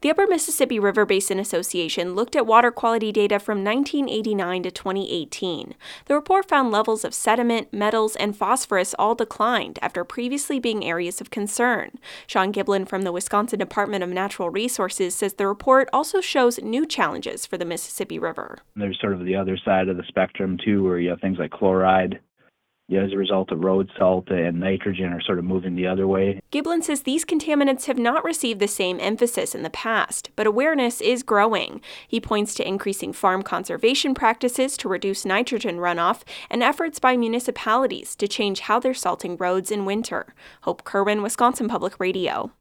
The Upper Mississippi River Basin Association looked at water quality data from 1989 to 2018. The report found levels of sediment, metals, and phosphorus all declined after previously being areas of concern. Sean Giblin from the Wisconsin Department of Natural Resources says the report also shows new challenges for the Mississippi River. There's sort of the other side of the spectrum, too, where you have things like chloride. As a result of road salt and nitrogen are sort of moving the other way. Giblin says these contaminants have not received the same emphasis in the past, but awareness is growing. He points to increasing farm conservation practices to reduce nitrogen runoff and efforts by municipalities to change how they're salting roads in winter. Hope Kerwin, Wisconsin Public Radio.